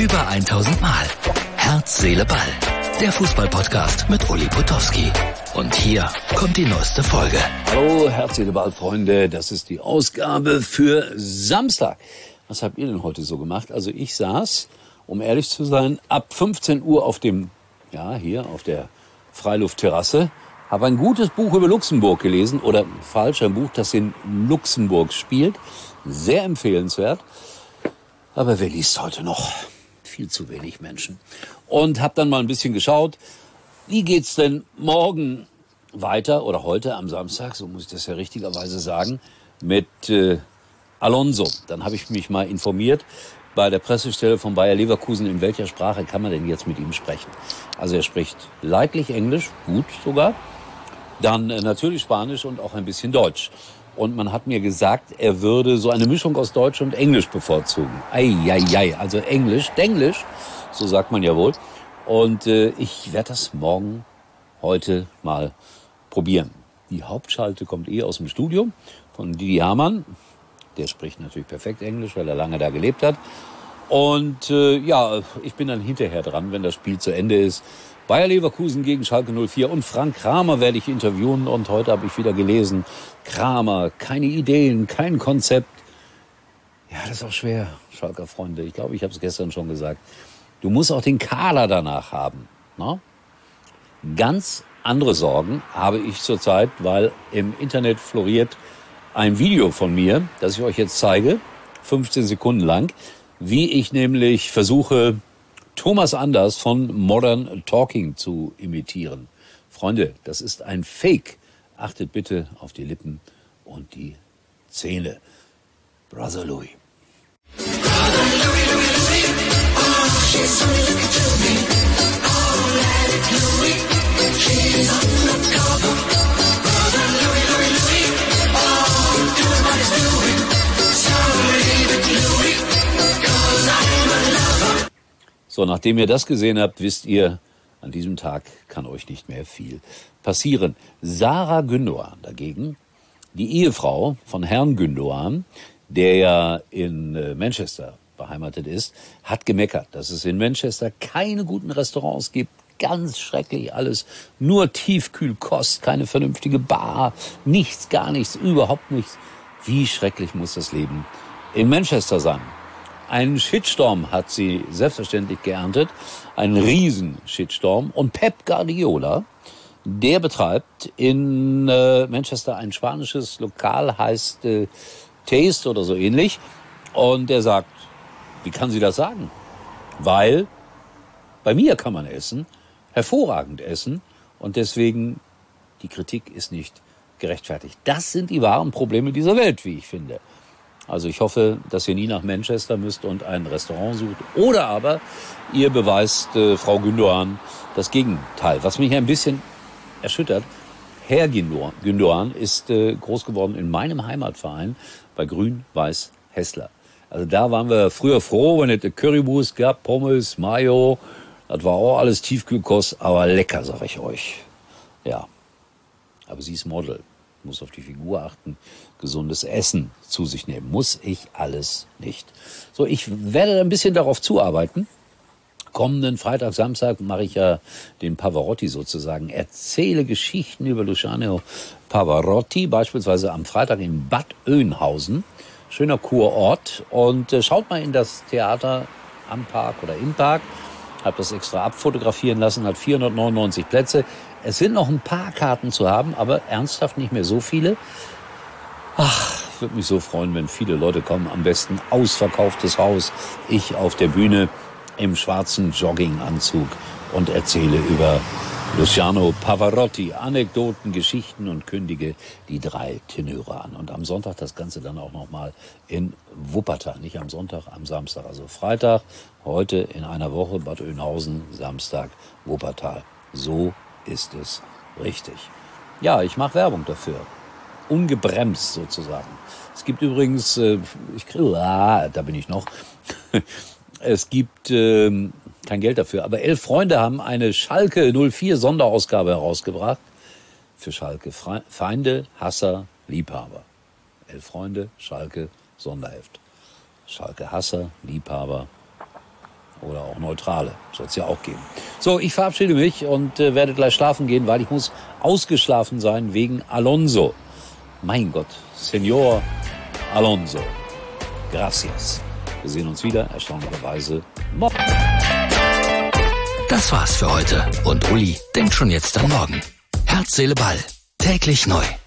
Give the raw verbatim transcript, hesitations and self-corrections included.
Über tausend Mal. Herz, Seele, Ball. Der Fußballpodcast mit Uli Potowski. Und hier kommt die neueste Folge. Hallo, Herz, Seele, Ball, Freunde. Das ist die Ausgabe für Samstag. Was habt ihr denn heute so gemacht? Also ich saß, um ehrlich zu sein, ab fünfzehn Uhr auf dem, ja, hier auf der Freiluftterrasse, habe ein gutes Buch über Luxemburg gelesen, oder falsch, ein Buch, das in Luxemburg spielt. Sehr empfehlenswert. Aber wer liest heute noch? Viel zu wenig Menschen. Und habe dann mal ein bisschen geschaut, wie geht's denn morgen weiter, oder heute am Samstag, so muss ich das ja richtigerweise sagen, mit äh, Alonso. Dann habe ich mich mal informiert bei der Pressestelle von Bayer Leverkusen, in welcher Sprache kann man denn jetzt mit ihm sprechen. Also er spricht leidlich Englisch, gut sogar, dann äh, natürlich Spanisch und auch ein bisschen Deutsch. Und man hat mir gesagt, er würde so eine Mischung aus Deutsch und Englisch bevorzugen. Ei, ei, ei, also Englisch, Denglisch, so sagt man ja wohl. Und äh, ich werde das morgen, heute mal probieren. Die Hauptschalte kommt eh aus dem Studio von Didi Hamann. Der spricht natürlich perfekt Englisch, weil er lange da gelebt hat. Und äh, ja, ich bin dann hinterher dran, wenn das Spiel zu Ende ist. Bayer Leverkusen gegen Schalke null vier und Frank Kramer werde ich interviewen. Und heute habe ich wieder gelesen, Kramer, keine Ideen, kein Konzept. Ja, das ist auch schwer, Schalker Freunde. Ich glaube, ich habe es gestern schon gesagt. Du musst auch den Kader danach haben. Ne? Ganz andere Sorgen habe ich zurzeit, weil im Internet floriert ein Video von mir, das ich euch jetzt zeige, fünfzehn Sekunden lang, wie ich nämlich versuche, Thomas Anders von Modern Talking zu imitieren. Freunde, das ist ein Fake. Achtet bitte auf die Lippen und die Zähne. Brother Louis. Brother Louis, Louis, Louis. Oh, she's so looking to me. Oh, let it Louis. She's undercover. Brother Louis, Louis, Louis. Oh, doing what he's doing. So leave it Louis, 'cause I'm a lover. So, nachdem ihr das gesehen habt, wisst ihr, an diesem Tag kann euch nicht mehr viel passieren. Sarah Gündoğan dagegen, die Ehefrau von Herrn Gündoğan, der ja in Manchester beheimatet ist, hat gemeckert, dass es in Manchester keine guten Restaurants gibt. Ganz schrecklich alles. Nur Tiefkühlkost, keine vernünftige Bar, nichts, gar nichts, überhaupt nichts. Wie schrecklich muss das Leben in Manchester sein? Einen Shitstorm hat sie selbstverständlich geerntet, einen riesen Shitstorm. Und Pep Guardiola, der betreibt in äh, Manchester ein spanisches Lokal, heißt äh, Taste oder so ähnlich. Und er sagt, wie kann sie das sagen? Weil bei mir kann man essen, hervorragend essen. Und deswegen, die Kritik ist nicht gerechtfertigt. Das sind die wahren Probleme dieser Welt, wie ich finde. Also ich hoffe, dass ihr nie nach Manchester müsst und ein Restaurant sucht. Oder aber ihr beweist äh, Frau Gündoğan das Gegenteil. Was mich ein bisschen erschüttert, Herr Gündoğan ist äh, groß geworden in meinem Heimatverein bei Grün-Weiß Hessler. Also da waren wir früher froh, wenn es Currywurst gab, Pommes, Mayo. Das war auch alles Tiefkühlkost, aber lecker, sag ich euch. Ja, aber sie ist Model. Muss auf die Figur achten, gesundes Essen zu sich nehmen. Muss ich alles nicht. So, ich werde ein bisschen darauf zuarbeiten. Kommenden Freitag, Samstag mache ich ja den Pavarotti sozusagen. Erzähle Geschichten über Luciano Pavarotti, beispielsweise am Freitag in Bad Oeynhausen. Schöner Kurort. Und äh, schaut mal in das Theater am Park oder im Park. Habe das extra abfotografieren lassen, hat vierhundertneunundneunzig Plätze. Es sind noch ein paar Karten zu haben, aber ernsthaft nicht mehr so viele. Ach, ich würde mich so freuen, wenn viele Leute kommen. Am besten ausverkauftes Haus. Ich auf der Bühne im schwarzen Jogginganzug und erzähle über Luciano Pavarotti. Anekdoten, Geschichten und kündige die drei Tenöre an. Und am Sonntag das Ganze dann auch nochmal in Wuppertal. Nicht am Sonntag, am Samstag. Also Freitag, heute in einer Woche Bad Oeynhausen, Samstag Wuppertal. So ist es richtig. Ja, ich mache Werbung dafür. Ungebremst sozusagen. Es gibt übrigens, äh, ich kriege, ah, da bin ich noch, es gibt äh, kein Geld dafür, aber elf Freunde haben eine Schalke null vier Sonderausgabe herausgebracht. Für Schalke. Feinde, Hasser, Liebhaber. Elf Freunde, Schalke, Sonderheft. Schalke, Hasser, Liebhaber, Oder auch neutrale. Soll es ja auch geben. So, ich verabschiede mich und äh, werde gleich schlafen gehen, weil ich muss ausgeschlafen sein wegen Alonso. Mein Gott, Señor Alonso. Gracias. Wir sehen uns wieder, erstaunlicherweise, morgen. Das war's für heute. Und Uli denkt schon jetzt an morgen. Herz, Seele, Ball. Täglich neu.